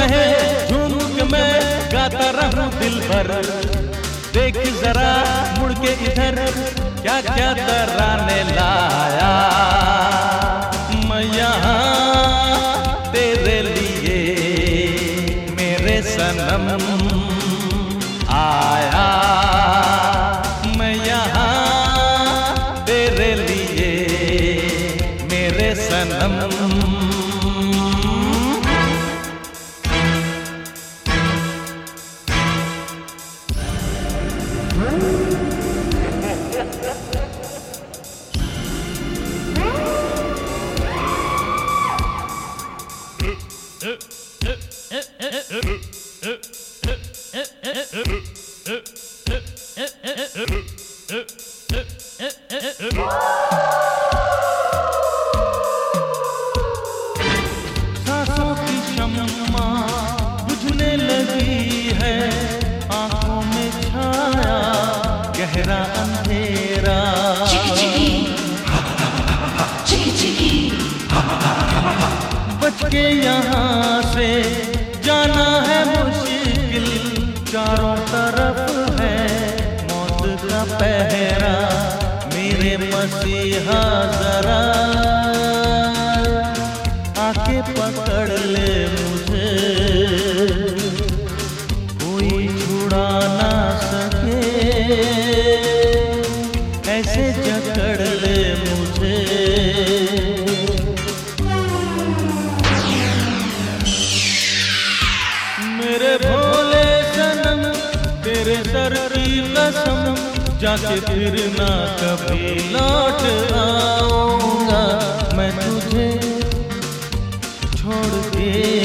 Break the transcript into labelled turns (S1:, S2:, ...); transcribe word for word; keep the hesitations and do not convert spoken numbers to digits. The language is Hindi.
S1: कहे झूम के मैं गाता रहूं दिल भर। देख जरा मुड़ के इधर क्या क्या तराने लाया मैं यहाँ तेरे लिए मेरे सनम आया। मैं यहाँ तेरे लिए मेरे सनम। सांसों की शम्मा बुझने लगी है, आंखों में छाया गहरा अंधेरा। बच के यहाँ से जाना है मुश्किल, चारों तरफ है मौत का पहरा। मेरे मसीहा जरा आके पकड़ ले मुझे, कोई छुड़ा ना सके ऐसे जकड़ ले मुझे। मेरे भोले सनम तेरे सर की कसम, जाके फिर ना कभी लौट आऊंगा मैं तुझे छोड़ के।